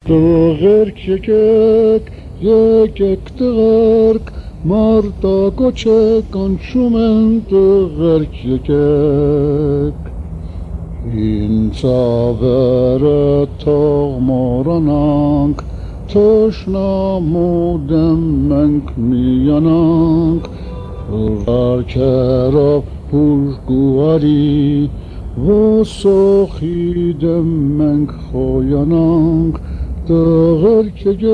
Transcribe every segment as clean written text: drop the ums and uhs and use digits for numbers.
Տղերք եկեք տղերք, մարտակոչ կանչում են տղերք եկեք։ Հին ծավերը թող մոռանանք, թշնամու դեմ մենք միանանք, Ռարքերով հուժգուարի, ոսոխի դեմ մենք խոյանանք, Տղերք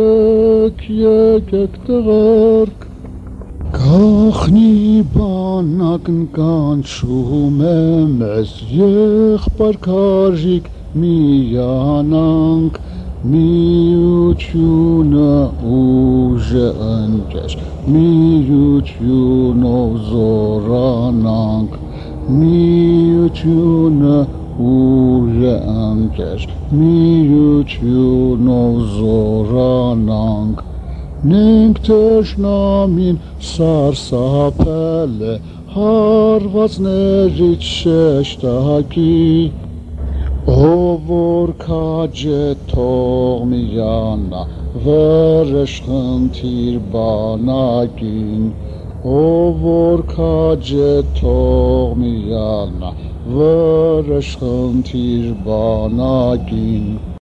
եկեք տղերք, Գաղտնի բանակն կանչում է մեզ, եղբայր քարժիկ միանանք, Միությունը ուժ է ընկեր, միությունով զորանանք, Միությունը ուժ է ընկեր, միությունով զորանանք, Նենք թշնամին սարսափել է հարվածներից շեշտակի, Ով որ քաջ է թող միանա վրեժխնդիր բանակին, Ով որ քաջ է թող միանա վրեժխնդիր բանակին,